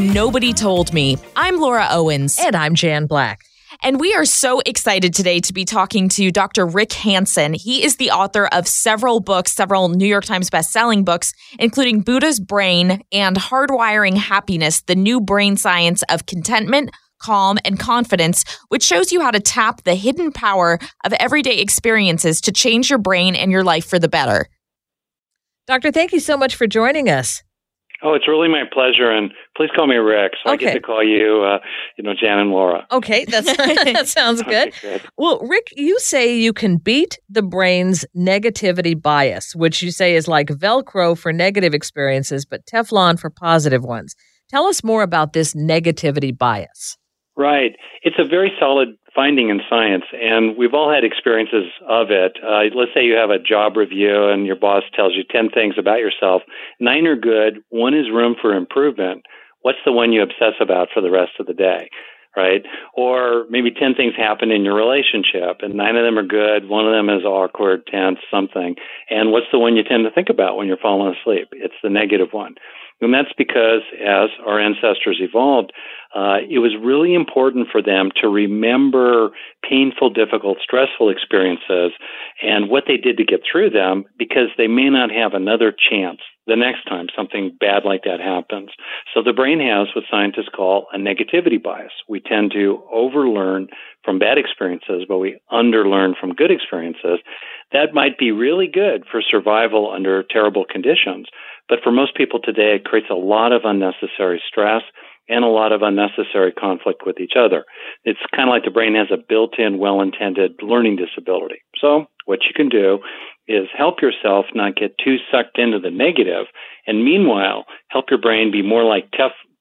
Nobody Told Me. I'm Laura Owens. And I'm Jan Black. And we are so excited today to be talking to Dr. Rick Hanson. He is the author of several books, several New York Times bestselling books, including Buddha's Brain and Hardwiring Happiness, the New Brain Science of Contentment, Calm, and Confidence, which shows you how to tap the hidden power of everyday experiences to change your brain and your life for the better. Doctor, thank you so much for joining us. Oh, it's really my pleasure, and please call me Rick, so Okay. I get to call you, Jan and Laura. Okay, that sounds good. Okay, good. Well, Rick, you say you can beat the brain's negativity bias, which you say is like Velcro for negative experiences, but Teflon for positive ones. Tell us more about this negativity bias. Right. It's a very solid finding in science, and we've all had experiences of it. Let's say you have a job review and your boss tells you 10 things about yourself. 9 are good. 1 is room for improvement. What's the one you obsess about for the rest of the day, right? Or maybe 10 things happen in your relationship, and 9 of them are good. 1 of them is awkward, tense, something. And what's the one you tend to think about when you're falling asleep? It's the negative one. And that's because as our ancestors evolved, it was really important for them to remember painful, difficult, stressful experiences and what they did to get through them, because they may not have another chance the next time something bad like that happens. So the brain has what scientists call a negativity bias. We tend to overlearn from bad experiences, but we underlearn from good experiences. That might be really good for survival under terrible conditions, but for most people today, it creates a lot of unnecessary stress and a lot of unnecessary conflict with each other. It's kind of like the brain has a built-in, well-intended learning disability. So what you can do is help yourself not get too sucked into the negative, and meanwhile, help your brain be more like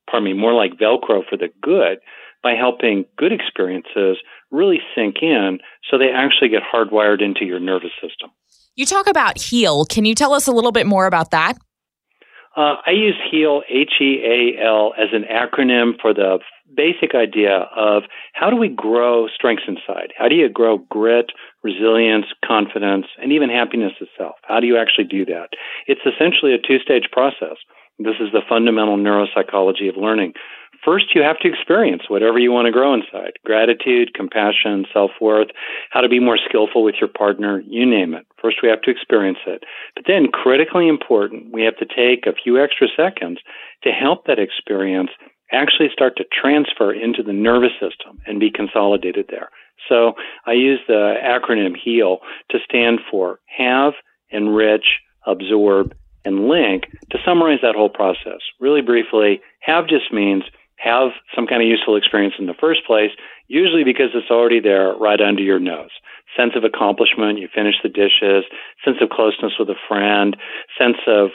Velcro for the good by helping good experiences really sink in so they actually get hardwired into your nervous system. You talk about HEAL. Can you tell us a little bit more about that? I use HEAL, H-E-A-L, as an acronym for the basic idea of how do we grow strengths inside? How do you grow grit, resilience, confidence, and even happiness itself? How do you actually do that? It's essentially a 2-stage process. This is the fundamental neuropsychology of learning. First, you have to experience whatever you want to grow inside. Gratitude, compassion, self-worth, how to be more skillful with your partner, you name it. First, we have to experience it. But then, critically important, we have to take a few extra seconds to help that experience actually start to transfer into the nervous system and be consolidated there. So I use the acronym HEAL to stand for have, enrich, absorb, and link to summarize that whole process. Really briefly, have just means have some kind of useful experience in the first place, usually because it's already there right under your nose. Sense of accomplishment, you finish the dishes, sense of closeness with a friend, sense of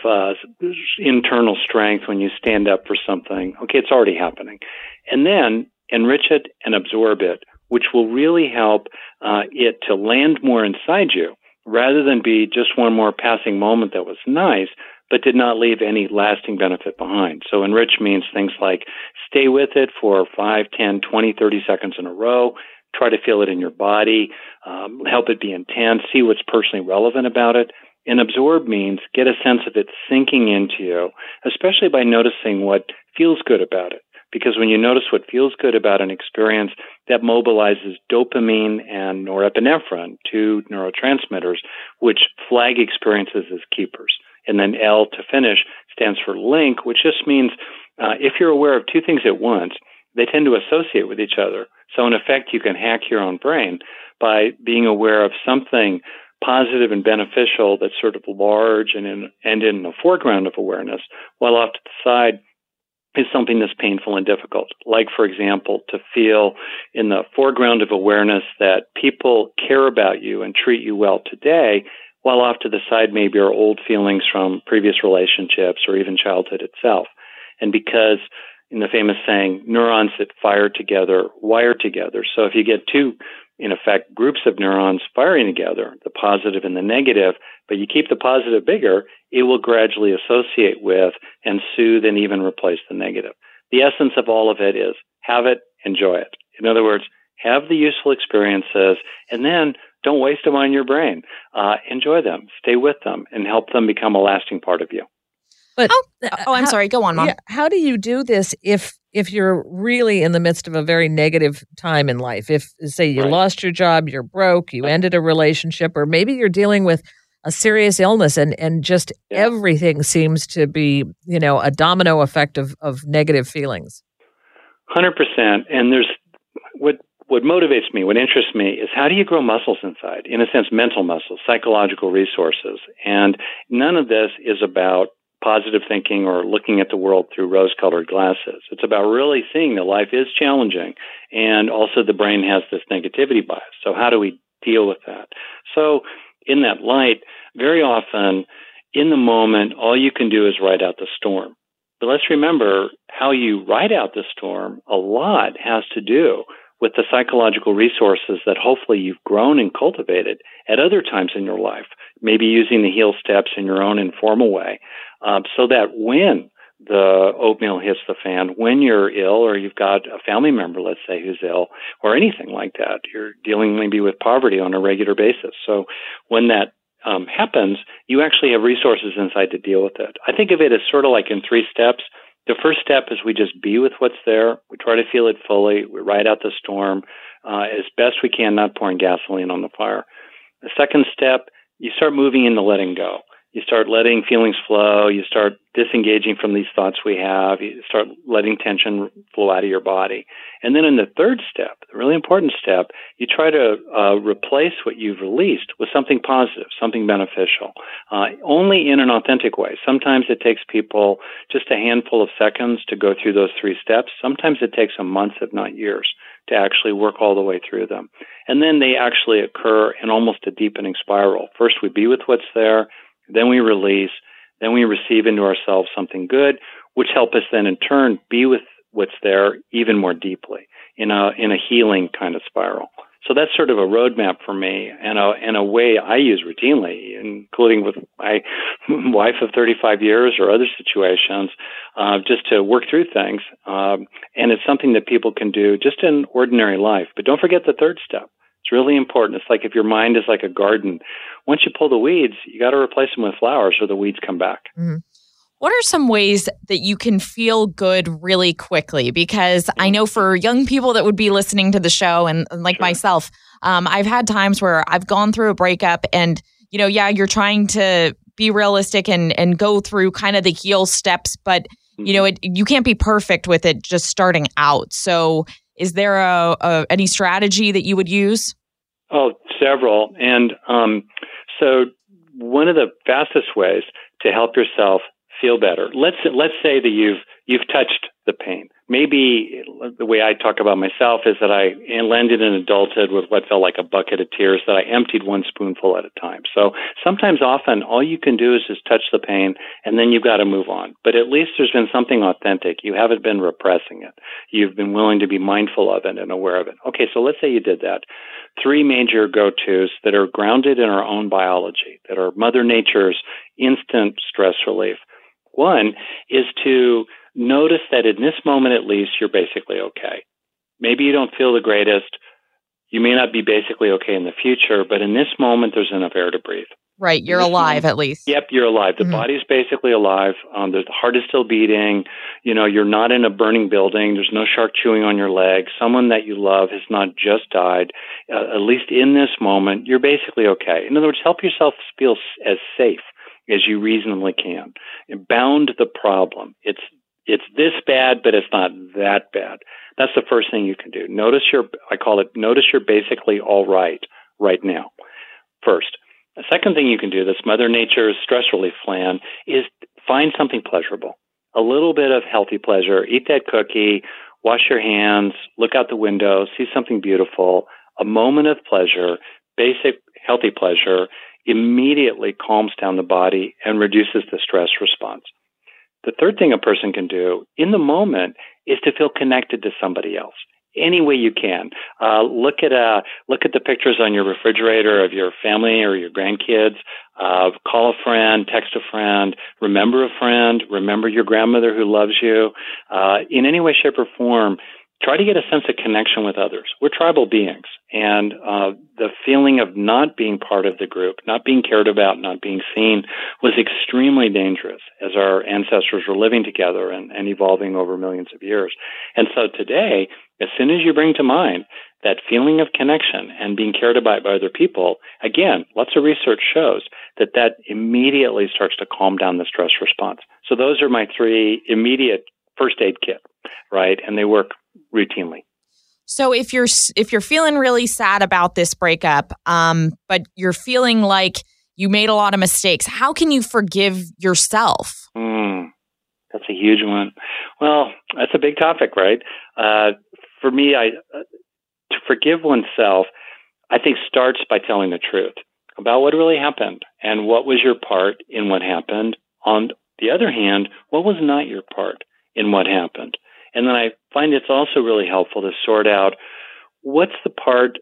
internal strength when you stand up for something. Okay, it's already happening. And then enrich it and absorb it, which will really help it to land more inside you rather than be just one more passing moment that was nice, but did not leave any lasting benefit behind. So enrich means things like stay with it for 5, 10, 20, 30 seconds in a row. Try to feel it in your body, help it be intense, see what's personally relevant about it. And absorb means get a sense of it sinking into you, especially by noticing what feels good about it. Because when you notice what feels good about an experience, that mobilizes dopamine and norepinephrine, 2 neurotransmitters, which flag experiences as keepers. And then L to finish stands for link, which just means if you're aware of 2 things at once, they tend to associate with each other. So in effect, you can hack your own brain by being aware of something positive and beneficial that's sort of large and in the foreground of awareness, while off to the side is something that's painful and difficult. Like, for example, to feel in the foreground of awareness that people care about you and treat you well today, while off to the side maybe are old feelings from previous relationships or even childhood itself. And because in the famous saying, neurons that fire together, wire together. So if you get 2, in effect, groups of neurons firing together, the positive and the negative, but you keep the positive bigger, it will gradually associate with and soothe and even replace the negative. The essence of all of it is have it, enjoy it. In other words, have the useful experiences, and then don't waste them on your brain. Enjoy them, stay with them, and help them become a lasting part of you. But I'm sorry. Go on, Mom. How do you do this if if you're really in the midst of a very negative time in life, if, say, you lost your job, you're broke, you ended a relationship, or maybe you're dealing with a serious illness and just everything seems to be, a domino effect of negative feelings. 100%. And there's what motivates me, what interests me is how do you grow muscles inside? In a sense, mental muscles, psychological resources. And none of this is about positive thinking or looking at the world through rose-colored glasses. It's about really seeing that life is challenging, and also the brain has this negativity bias. So how do we deal with that? So in that light, very often in the moment, all you can do is ride out the storm. But let's remember how you ride out the storm, a lot has to do with the psychological resources that hopefully you've grown and cultivated at other times in your life, maybe using the heal steps in your own informal way. So that when the oatmeal hits the fan, when you're ill or you've got a family member, let's say, who's ill or anything like that, you're dealing maybe with poverty on a regular basis. So when that happens, you actually have resources inside to deal with it. I think of it as sort of like in 3 steps. The first step is we just be with what's there. We try to feel it fully. We ride out the storm as best we can, not pouring gasoline on the fire. The second step, you start moving into letting go. You start letting feelings flow. You start disengaging from these thoughts we have. You start letting tension flow out of your body. And then in the third step, the really important step, you try to replace what you've released with something positive, something beneficial, only in an authentic way. Sometimes it takes people just a handful of seconds to go through those 3 steps. Sometimes it takes a month, if not years, to actually work all the way through them. And then they actually occur in almost a deepening spiral. First, we be with what's there. Then we release, then we receive into ourselves something good, which help us then in turn be with what's there even more deeply in a healing kind of spiral. So that's sort of a roadmap for me and a way I use routinely, including with my wife of 35 years or other situations, just to work through things. And it's something that people can do just in ordinary life. But don't forget the third step. It's really important. It's like if your mind is like a garden. Once you pull the weeds, you got to replace them with flowers or the weeds come back. Mm-hmm. What are some ways that you can feel good really quickly? Because I know for young people that would be listening to the show and like myself, I've had times where I've gone through a breakup and, you're trying to be realistic and go through kind of the heal steps, but, you can't be perfect with it just starting out. So is there any strategy that you would use? Oh, several. And so one of the fastest ways to help yourself feel better, let's say that you've touched the pain. Maybe the way I talk about myself is that I landed in adulthood with what felt like a bucket of tears that I emptied one spoonful at a time. So often, all you can do is just touch the pain, and then you've got to move on. But at least there's been something authentic. You haven't been repressing it. You've been willing to be mindful of it and aware of it. Okay, so let's say you did that. 3 major go-tos that are grounded in our own biology, that are Mother Nature's instant stress relief. One is to notice that in this moment, at least, you're basically okay. Maybe you don't feel the greatest. You may not be basically okay in the future, but in this moment, there's enough air to breathe. Right. You're alive, at least. Yep, you're alive. The body's basically alive. The heart is still beating. You're not in a burning building. There's no shark chewing on your leg. Someone that you love has not just died. At least in this moment, you're basically okay. In other words, help yourself feel as safe as you reasonably can. Bound the problem. It's this bad, but it's not that bad. That's the first thing you can do. Notice you're basically all right now. First. The second thing you can do, this Mother Nature's stress relief plan, is find something pleasurable. A little bit of healthy pleasure. Eat that cookie, wash your hands, look out the window, see something beautiful. A moment of pleasure, basic healthy pleasure, immediately calms down the body and reduces the stress response. The third thing a person can do in the moment is to feel connected to somebody else. Any way you can. Look at the pictures on your refrigerator of your family or your grandkids. Call a friend, text a friend, remember a friend, remember your grandmother who loves you. In any way, shape, or form, try to get a sense of connection with others. We're tribal beings, and the feeling of not being part of the group, not being cared about, not being seen was extremely dangerous as our ancestors were living together and evolving over millions of years. And so today, as soon as you bring to mind that feeling of connection and being cared about by other people, again, lots of research shows that immediately starts to calm down the stress response. So those are my 3 immediate first aid kit, right? And they work routinely. So if you're feeling really sad about this breakup, but you're feeling like you made a lot of mistakes, how can you forgive yourself? That's a huge one. Well, that's a big topic, right? For me, to forgive oneself, I think starts by telling the truth about what really happened and what was your part in what happened. On the other hand, what was not your part in what happened? And then I find it's also really helpful to sort out what's the part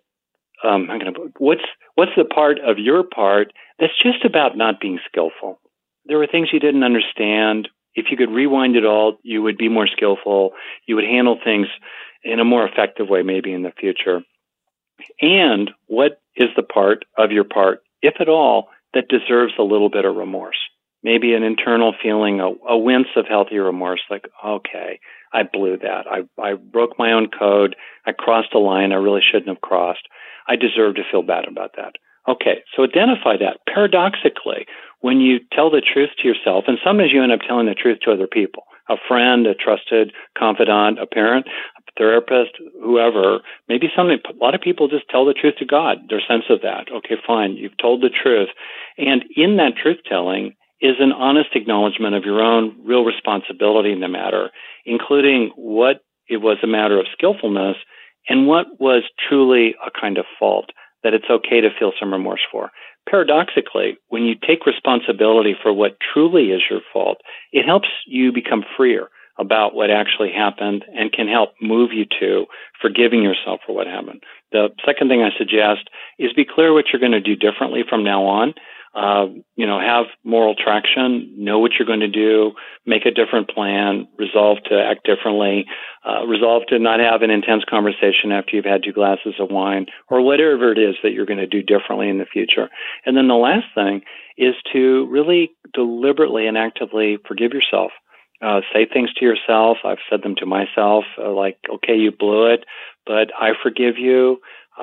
what's the part of your part that's just about not being skillful. There were things you didn't understand. If you could rewind it all, you would be more skillful. You would handle things in a more effective way maybe in the future. And what is the part of your part, if at all, that deserves a little bit of remorse? Maybe an internal feeling, a wince of healthy remorse, like, okay, I blew that. I broke my own code. I crossed a line I really shouldn't have crossed. I deserve to feel bad about that. Okay, so identify that. Paradoxically, when you tell the truth to yourself, and sometimes you end up telling the truth to other people, a friend, a trusted confidant, a parent, a therapist, whoever, maybe a lot of people just tell the truth to God, their sense of that. Okay, fine, you've told the truth. And in that truth-telling is an honest acknowledgement of your own real responsibility in the matter, including what it was a matter of skillfulness and what was truly a kind of fault that it's okay to feel some remorse for. Paradoxically, when you take responsibility for what truly is your fault, it helps you become freer about what actually happened and can help move you to forgiving yourself for what happened. The second thing I suggest is be clear what you're going to do differently from now on. Have moral traction, know what you're going to do, make a different plan, resolve to act differently, resolve to not have an intense conversation after you've had 2 glasses of wine, or whatever it is that you're going to do differently in the future. And then the last thing is to really deliberately and actively forgive yourself. Say things to yourself. I've said them to myself, like, okay, you blew it, but I forgive you.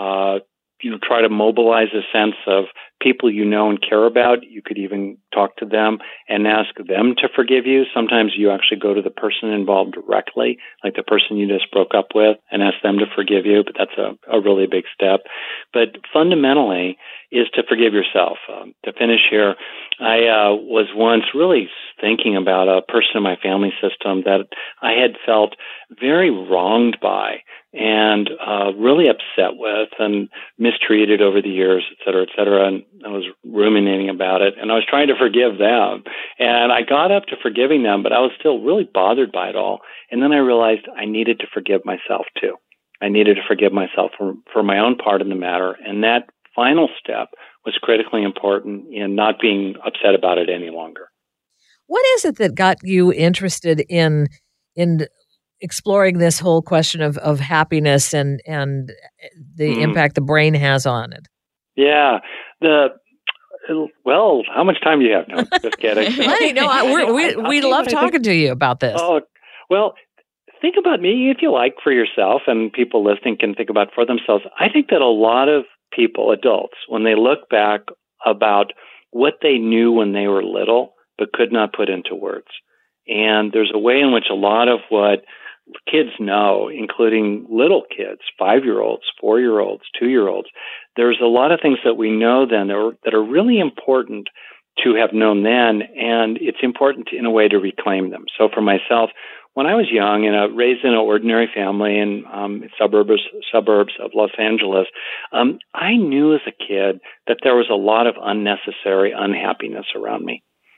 Try to mobilize a sense of people you know and care about. You could even talk to them and ask them to forgive you. Sometimes you actually go to the person involved directly, like the person you just broke up with, and ask them to forgive you, but that's a really big step. But fundamentally is to forgive yourself. To finish here, I was once really thinking about a person in my family system that I had felt very wronged by and really upset with and mistreated over the years, et cetera, and I was ruminating about it, and I was trying to forgive them, and I got up to forgiving them, but I was still really bothered by it all, and then I realized I needed to forgive myself too. I needed to forgive myself for my own part in the matter, and that final step was critically important in not being upset about it any longer. What is it that got you interested in exploring this whole question of happiness and the impact the brain has on it? Yeah. Well, how much time do you have? No, just kidding. Plenty. No, we love talking to you about this. Oh, well, think about me if you like for yourself, and people listening can think about for themselves. I think that a lot of people, adults, when they look back about what they knew when they were little but could not put into words, and there's a way in which a lot of what kids know, including little kids, 5-year-olds, 4-year-olds, 2-year-olds, there's a lot of things that we know then that are really important to have known then, and it's important in a way to reclaim them. So for myself, when I was young and raised in an ordinary family in suburbs of Los Angeles, I knew as a kid that there was a lot of unnecessary unhappiness around me.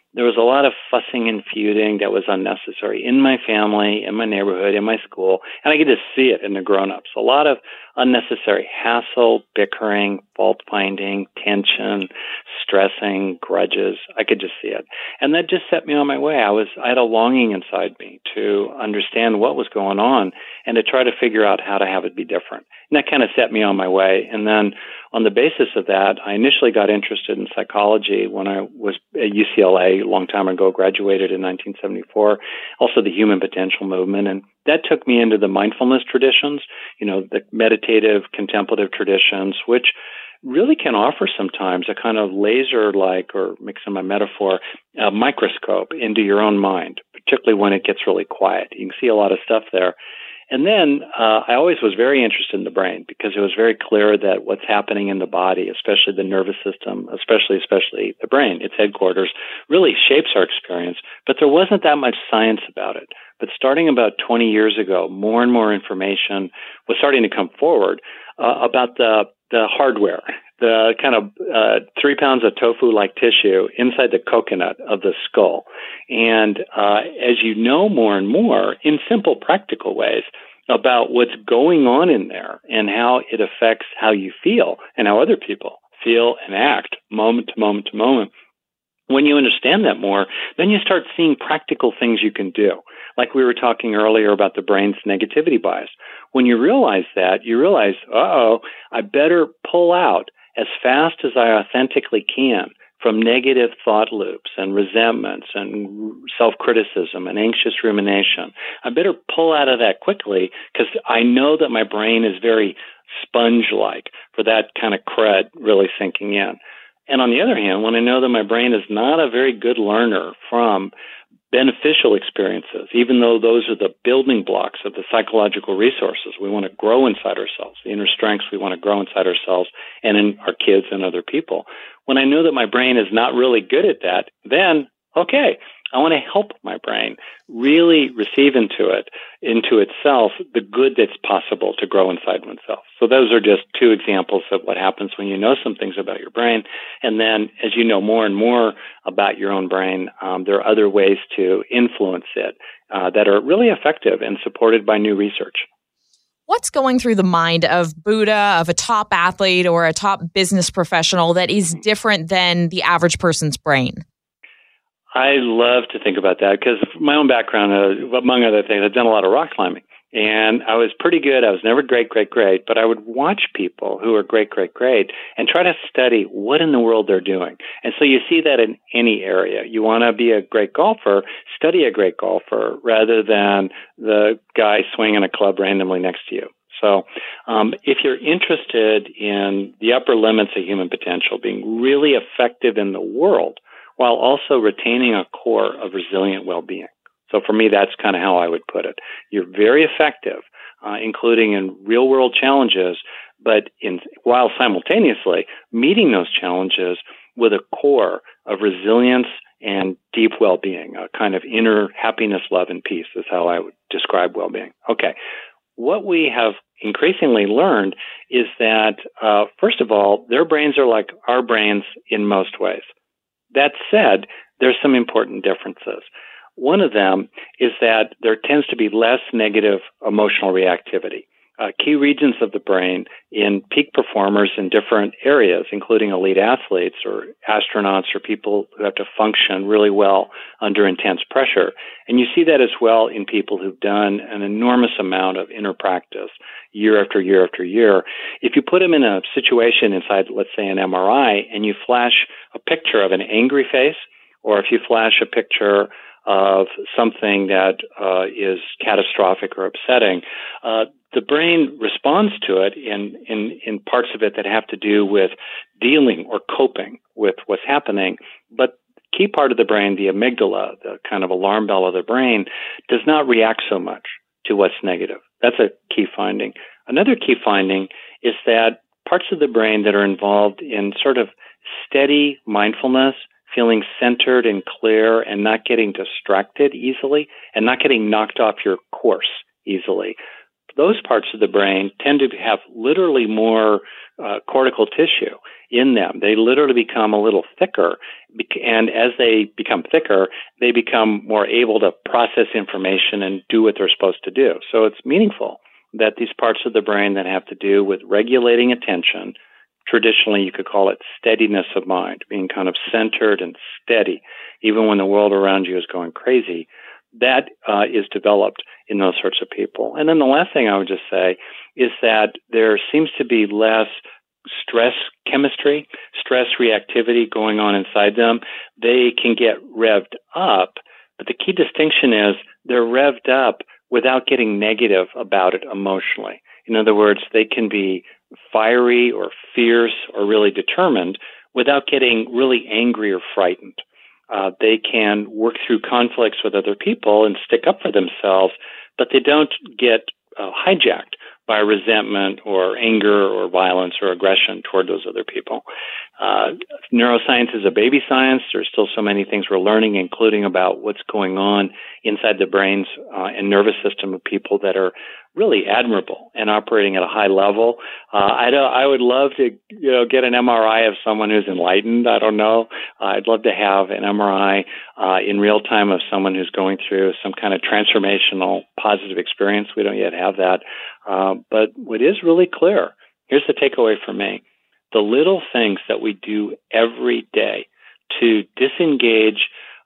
there was a lot of fussing and feuding that was unnecessary in my family, in my neighborhood, in my school, and I could just see it in the grown-ups. A lot of unnecessary hassle, bickering, fault-finding, tension, stressing, grudges. I could just see it. And that just set me on my way. I had a longing inside me to understand what was going on and to try to figure out how to have it be different. And that kind of set me on my way. And then on the basis of that, I initially got interested in psychology when I was at UCLA a long time ago, graduated in 1974, also the human potential movement. And that took me into the mindfulness traditions, the meditative, contemplative traditions, which really can offer sometimes a kind of laser-like, or mixing my metaphor, a microscope into your own mind, particularly when it gets really quiet. You can see a lot of stuff there. And then I always was very interested in the brain because it was very clear that what's happening in the body, especially the nervous system, especially the brain, its headquarters, really shapes our experience. But there wasn't that much science about it. But starting about 20 years ago, more and more information was starting to come forward about the hardware, the kind of 3 pounds of tofu-like tissue inside the coconut of the skull. And as you know more and more, in simple, practical ways, about what's going on in there and how it affects how you feel and how other people feel and act moment to moment to moment. When you understand that more, then you start seeing practical things you can do. Like we were talking earlier about the brain's negativity bias. When you realize that, you realize, I better pull out as fast as I authentically can from negative thought loops and resentments and self-criticism and anxious rumination. I better pull out of that quickly because I know that my brain is very sponge-like for that kind of crud really sinking in. And on the other hand, when I know that my brain is not a very good learner from beneficial experiences, even though those are the building blocks of the psychological resources we want to grow inside ourselves, the inner strengths we want to grow inside ourselves and in our kids and other people. When I know that my brain is not really good at that, then, okay, I want to help my brain really receive into itself, the good that's possible to grow inside oneself. So those are just two examples of what happens when you know some things about your brain. And then as you know more and more about your own brain, there are other ways to influence it that are really effective and supported by new research. What's going through the mind of Buddha, of a top athlete or a top business professional that is different than the average person's brain? I love to think about that because my own background, among other things, I've done a lot of rock climbing. And I was pretty good. I was never great, but I would watch people who are great, and try to study what in the world they're doing. And so you see that in any area. You want to be a great golfer, study a great golfer rather than the guy swinging a club randomly next to you. So if you're interested in the upper limits of human potential, being really effective in the world, while also retaining a core of resilient well-being. So for me, that's kind of how I would put it. You're very effective, including in real-world challenges, but while simultaneously meeting those challenges with a core of resilience and deep well-being, a kind of inner happiness, love, and peace is how I would describe well-being. Okay. What we have increasingly learned is that, first of all, their brains are like our brains in most ways. That said, there's some important differences. One of them is that there tends to be less negative emotional reactivity. Key regions of the brain in peak performers in different areas, including elite athletes or astronauts or people who have to function really well under intense pressure. And you see that as well in people who've done an enormous amount of inner practice year after year after year. If you put them in a situation inside, let's say, an MRI, and you flash a picture of an angry face, or if you flash a picture of something that is catastrophic or upsetting, the brain responds to it in parts of it that have to do with dealing or coping with what's happening. But key part of the brain, the amygdala, the kind of alarm bell of the brain, does not react so much to what's negative. That's a key finding. Another key finding is that parts of the brain that are involved in sort of steady mindfulness, feeling centered and clear and not getting distracted easily and not getting knocked off your course easily. those parts of the brain tend to have literally more cortical tissue in them. They literally become a little thicker. And as they become thicker, they become more able to process information and do what they're supposed to do. So it's meaningful that these parts of the brain that have to do with regulating attention, traditionally you could call it steadiness of mind, being kind of centered and steady, even when the world around you is going crazy, that is developed in those sorts of people. And then the last thing I would just say is that there seems to be less stress chemistry, stress reactivity going on inside them. They can get revved up, but the key distinction is they're revved up without getting negative about it emotionally. In other words, they can be fiery or fierce or really determined without getting really angry or frightened. They can work through conflicts with other people and stick up for themselves, but they don't get hijacked by resentment or anger or violence or aggression toward those other people. Neuroscience is a baby science. There's still so many things we're learning, including about what's going on inside the brains and nervous system of people that are really admirable and operating at a high level. I would love to, get an MRI of someone who's enlightened. I don't know. I'd love to have an MRI in real time of someone who's going through some kind of transformational positive experience. We don't yet have that. But what is really clear, here's the takeaway for me. The little things that we do every day to disengage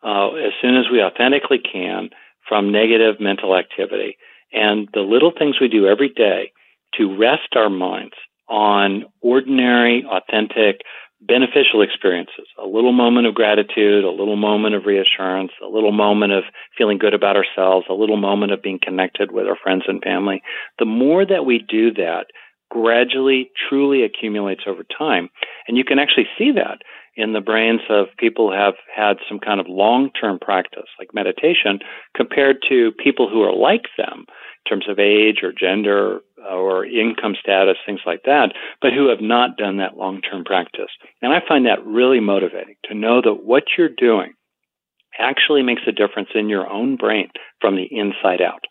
as soon as we authentically can from negative mental activity, and the little things we do every day to rest our minds on ordinary, authentic, beneficial experiences, a little moment of gratitude, a little moment of reassurance, a little moment of feeling good about ourselves, a little moment of being connected with our friends and family. The more that we do that, gradually, truly accumulates over time. And you can actually see that in the brains of people who have had some kind of long-term practice, like meditation, compared to people who are like them in terms of age or gender or income status, things like that, but who have not done that long-term practice. And I find that really motivating to know that what you're doing actually makes a difference in your own brain from the inside out.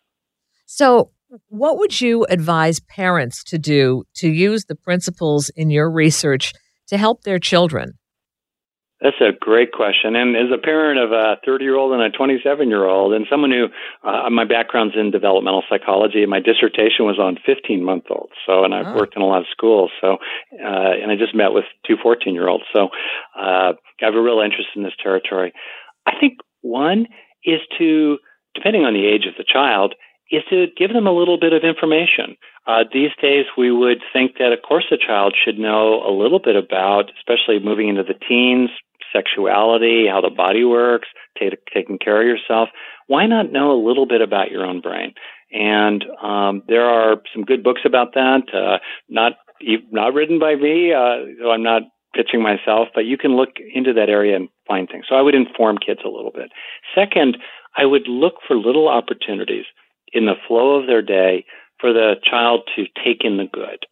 So what would you advise parents to do to use the principles in your research to help their children? That's a great question. And as a parent of a 30-year-old and a 27-year-old, and someone who, my background's in developmental psychology, and my dissertation was on 15-month-olds. So, and I've worked in a lot of schools. So, and I just met with two 14-year-olds. So, I have a real interest in this territory. I think one is to, depending on the age of the child, is to give them a little bit of information. These days, we would think that, of course, a child should know a little bit about, especially moving into the teens, sexuality, how the body works, taking care of yourself. Why not know a little bit about your own brain? And there are some good books about that, not written by me, so I'm not pitching myself, but you can look into that area and find things. So I would inform kids a little bit. Second, I would look for little opportunities in the flow of their day for the child to take in the good,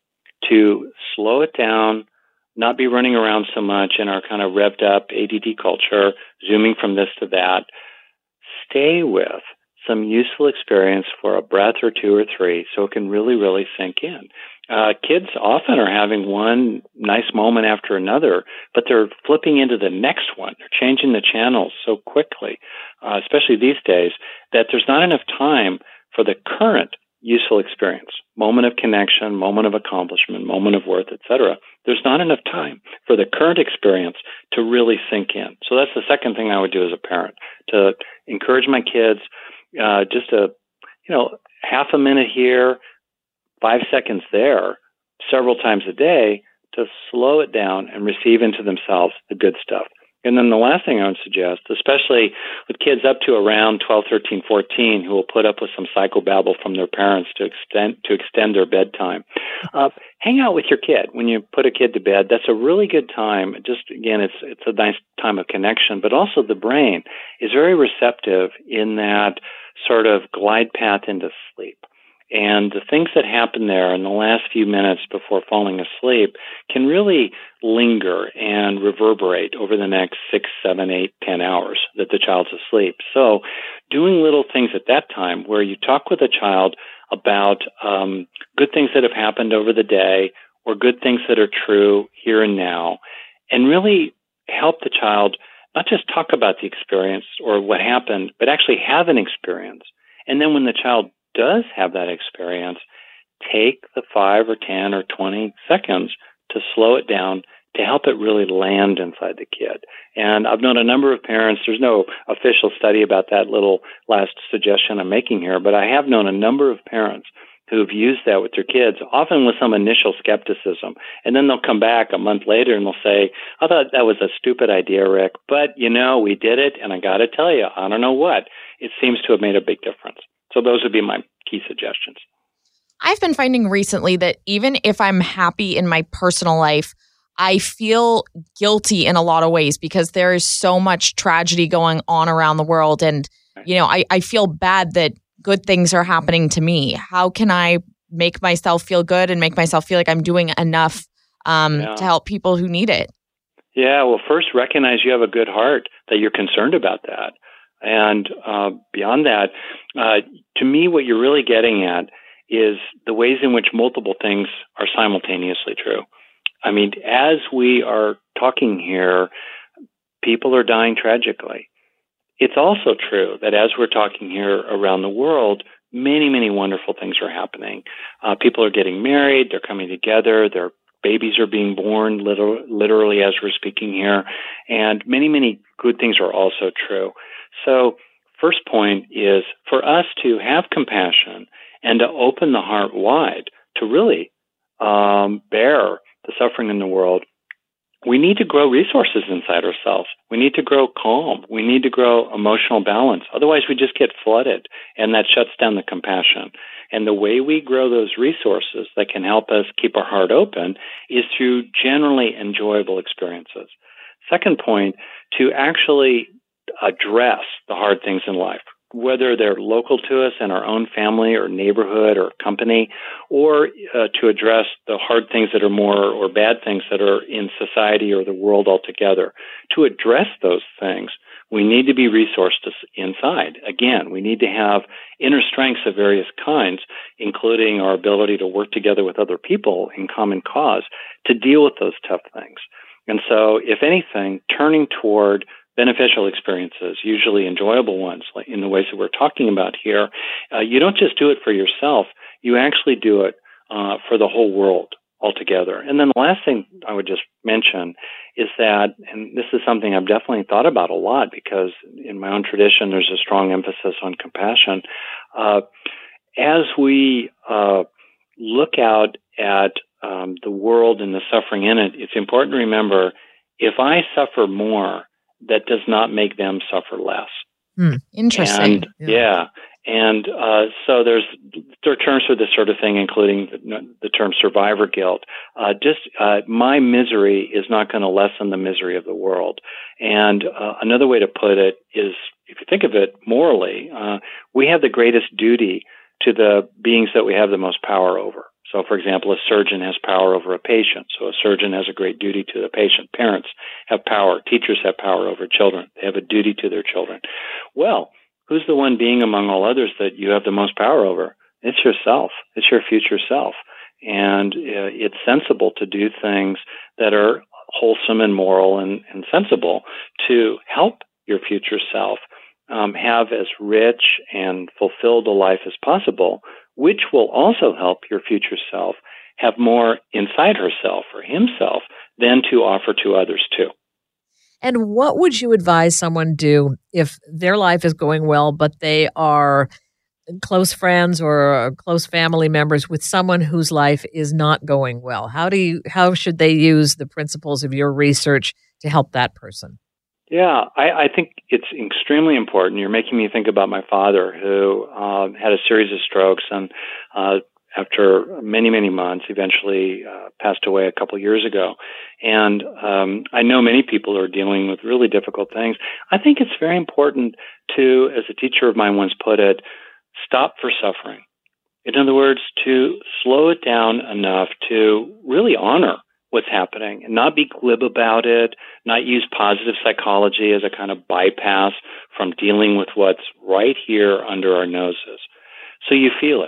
to slow it down, not be running around so much in our kind of revved up ADD culture, zooming from this to that. Stay with some useful experience for a breath or two or three so it can really, really sink in. Kids often are having one nice moment after another, but they're flipping into the next one. They're changing the channels so quickly, especially these days, that there's not enough time for the current useful experience, moment of connection, moment of accomplishment, moment of worth, etc. There's not enough time for the current experience to really sink in. So that's the second thing I would do as a parent, to encourage my kids just a, half a minute here, 5 seconds there, several times a day, to slow it down and receive into themselves the good stuff. And then the last thing I would suggest, especially with kids up to around 12, 13, 14, who will put up with some psychobabble from their parents to extend their bedtime, hang out with your kid. When you put a kid to bed, that's a really good time. Just, again, it's a nice time of connection, but also the brain is very receptive in that sort of glide path into sleep. And the things that happen there in the last few minutes before falling asleep can really linger and reverberate over the next 6, 7, 8, 10 hours that the child's asleep. So doing little things at that time where you talk with a child about good things that have happened over the day or good things that are true here and now, and really help the child not just talk about the experience or what happened, but actually have an experience. And then when the child does have that experience, take the 5 or 10 or 20 seconds to slow it down to help it really land inside the kid. And I've known a number of parents, there's no official study about that little last suggestion I'm making here, but I have known a number of parents who've used that with their kids, often with some initial skepticism. And then they'll come back a month later and they'll say, I thought that was a stupid idea, Rick, but we did it, and I got to tell you, I don't know what, it seems to have made a big difference. So those would be my key suggestions. I've been finding recently that even if I'm happy in my personal life, I feel guilty in a lot of ways because there is so much tragedy going on around the world. And, I feel bad that good things are happening to me. How can I make myself feel good and make myself feel like I'm doing enough to help people who need it? Yeah, well, first recognize you have a good heart, that you're concerned about that. And beyond that, to me, what you're really getting at is the ways in which multiple things are simultaneously true. I mean, as we are talking here, people are dying tragically. It's also true that as we're talking here around the world, many, many wonderful things are happening. People are getting married, they're coming together, their babies are being born literally as we're speaking here, and many, many good things are also true. So first point is for us to have compassion and to open the heart wide to really bear the suffering in the world. We need to grow resources inside ourselves. We need to grow calm. We need to grow emotional balance. Otherwise, we just get flooded, and that shuts down the compassion. And the way we grow those resources that can help us keep our heart open is through generally enjoyable experiences. Second point, to actually address the hard things in life, whether they're local to us in our own family or neighborhood or company, or to address the hard things that are more or bad things that are in society or the world altogether. To address those things, we need to be resourced inside. Again, we need to have inner strengths of various kinds, including our ability to work together with other people in common cause to deal with those tough things. And so, if anything, turning toward beneficial experiences, usually enjoyable ones, like in the ways that we're talking about here, you don't just do it for yourself, you actually do it for the whole world altogether. And then the last thing I would just mention is that, and this is something I've definitely thought about a lot because in my own tradition there's a strong emphasis on compassion. As we look out at the world and the suffering in it, it's important to remember, if I suffer more, that does not make them suffer less. Interesting. And so there are terms for this sort of thing, including the term survivor guilt. My misery is not going to lessen the misery of the world. And another way to put it is, if you think of it morally, we have the greatest duty to the beings that we have the most power over. So, for example, a surgeon has power over a patient. So a surgeon has a great duty to the patient. Parents have power. Teachers have power over children. They have a duty to their children. Well, who's the one being among all others that you have the most power over? It's yourself. It's your future self. And it's sensible to do things that are wholesome and moral and sensible to help your future self have as rich and fulfilled a life as possible, which will also help your future self have more inside herself or himself than to offer to others too. And what would you advise someone do if their life is going well, but they are close friends or close family members with someone whose life is not going well? How should they use the principles of your research to help that person? Yeah, I think it's extremely important. You're making me think about my father, who had a series of strokes, and after many, many months, eventually passed away a couple years ago. And I know many people are dealing with really difficult things. I think it's very important to, as a teacher of mine once put it, stop for suffering. In other words, to slow it down enough to really honor what's happening and not be glib about it, not use positive psychology as a kind of bypass from dealing with what's right here under our noses. So you feel it.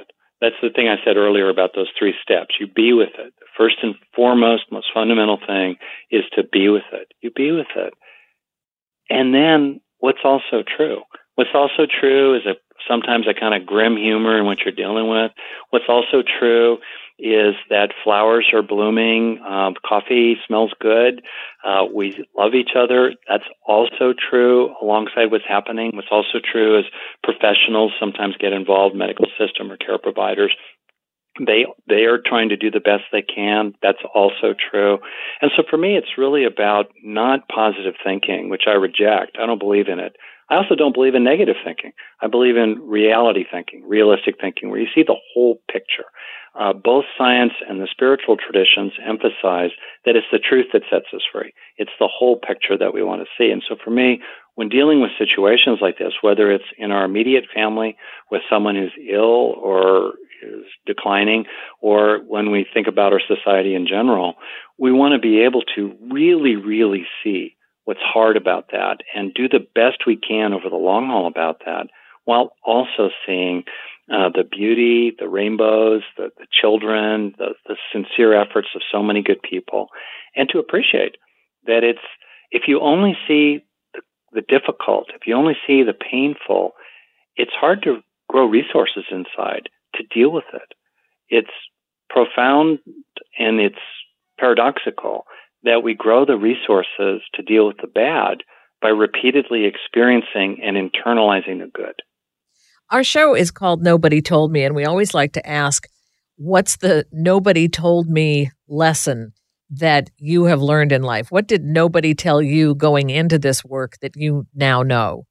That's the thing I said earlier about those 3 steps. You be with it. The first and foremost, most fundamental thing is to be with it. You be with it. And then what's also true? What's also true is sometimes a kind of grim humor in what you're dealing with. What's also true is that flowers are blooming, coffee smells good, we love each other. That's also true alongside what's happening. What's also true is professionals sometimes get involved, medical system or care providers. They are trying to do the best they can. That's also true. And so for me, it's really about not positive thinking, which I reject. I don't believe in it. I also don't believe in negative thinking. I believe in reality thinking, realistic thinking, where you see the whole picture. Both science and the spiritual traditions emphasize that it's the truth that sets us free. It's the whole picture that we want to see. And so for me, when dealing with situations like this, whether it's in our immediate family with someone who's ill or is declining, or when we think about our society in general, we want to be able to really, really see what's hard about that and do the best we can over the long haul about that, while also seeing the beauty, the rainbows, the children, the sincere efforts of so many good people, and to appreciate that if you only see the difficult, if you only see the painful, it's hard to grow resources inside to deal with it. It's profound and it's paradoxical that we grow the resources to deal with the bad by repeatedly experiencing and internalizing the good. Our show is called Nobody Told Me, and we always like to ask, what's the nobody told me lesson that you have learned in life? What did nobody tell you going into this work that you now know?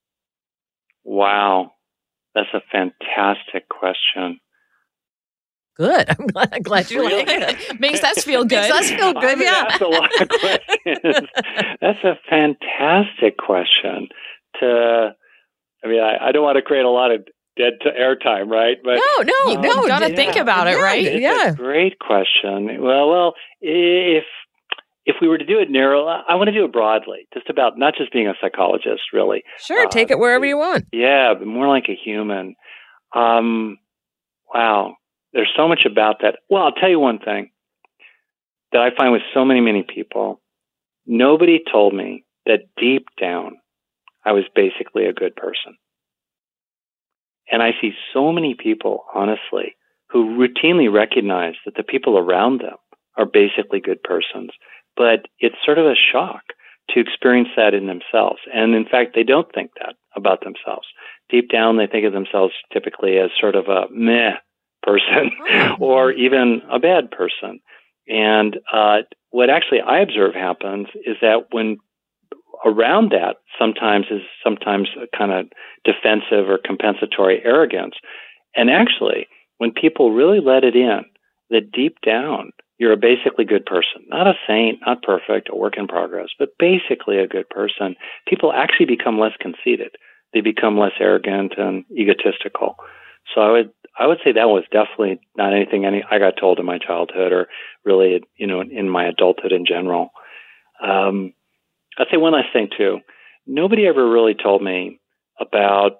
Wow, that's a fantastic question. Good. I'm glad you like it. Makes us feel good. Makes us feel good, yeah. That's a lot of questions. That's a fantastic question. I don't want to create a lot of dead airtime, right? But no. You got to think about it, right? It's a great question. Well, if we were to do it narrow, I want to do it broadly, just about not just being a psychologist, really. Sure, take it wherever you want. Yeah, but more like a human. Wow. There's so much about that. Well, I'll tell you one thing that I find with so many people. Nobody told me that deep down I was basically a good person. And I see so many people, honestly, who routinely recognize that the people around them are basically good persons. But it's sort of a shock to experience that in themselves. And in fact, they don't think that about themselves. Deep down, they think of themselves typically as sort of a meh person or even a bad person. And what actually I observe happens is that when around that sometimes a kind of defensive or compensatory arrogance. And actually, when people really let it in, that deep down, you're a basically good person, not a saint, not perfect, a work in progress, but basically a good person, people actually become less conceited. They become less arrogant and egotistical. So I would say that was definitely not anything I got told in my childhood or really, in my adulthood in general. I'd say one last thing too. Nobody ever really told me about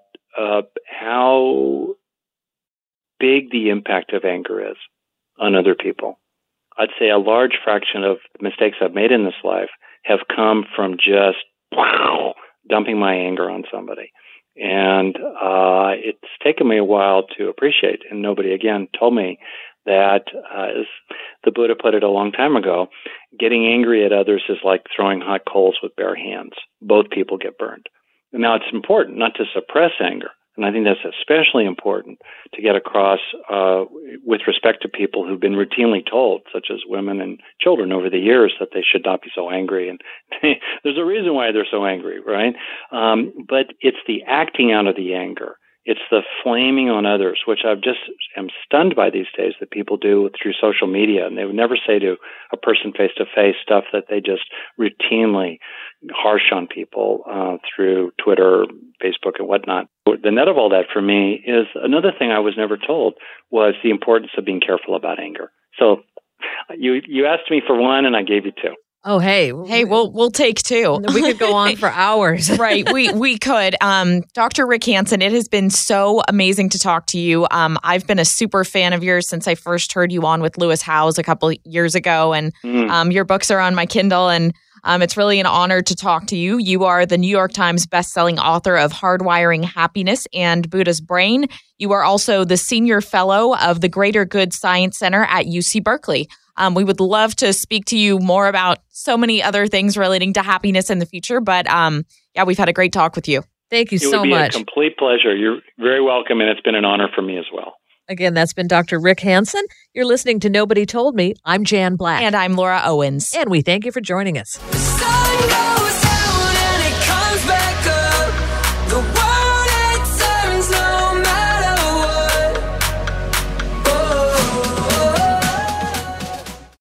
how big the impact of anger is on other people. I'd say a large fraction of the mistakes I've made in this life have come from just dumping my anger on somebody. And it's taken me a while to appreciate. And nobody, again, told me that, as the Buddha put it a long time ago, getting angry at others is like throwing hot coals with bare hands. Both people get burned. And now it's important not to suppress anger. And I think that's especially important to get across with respect to people who've been routinely told, such as women and children over the years, that they should not be so angry. And there's a reason why they're so angry, right? But it's the acting out of the anger. It's the flaming on others, which I just am stunned by these days that people do through social media. And they would never say to a person face-to-face stuff that they just routinely harsh on people through Twitter, Facebook, and whatnot. The net of all that for me is another thing I was never told was the importance of being careful about anger. So you asked me for one, and I gave you two. Oh, hey. Hey, we'll take two. We could go on for hours. Right. We could. Dr. Rick Hansen, it has been so amazing to talk to you. I've been a super fan of yours since I first heard you on with Lewis Howes a couple of years ago. And your books are on my Kindle. And it's really an honor to talk to you. You are the New York Times bestselling author of Hardwiring Happiness and Buddha's Brain. You are also the senior fellow of the Greater Good Science Center at UC Berkeley. We would love to speak to you more about so many other things relating to happiness in the future. But we've had a great talk with you. Thank you so much. It would be a complete pleasure. You're very welcome, and it's been an honor for me as well. Again, that's been Dr. Rick Hansen. You're listening to Nobody Told Me. I'm Jan Black. And I'm Laura Owens. And we thank you for joining us.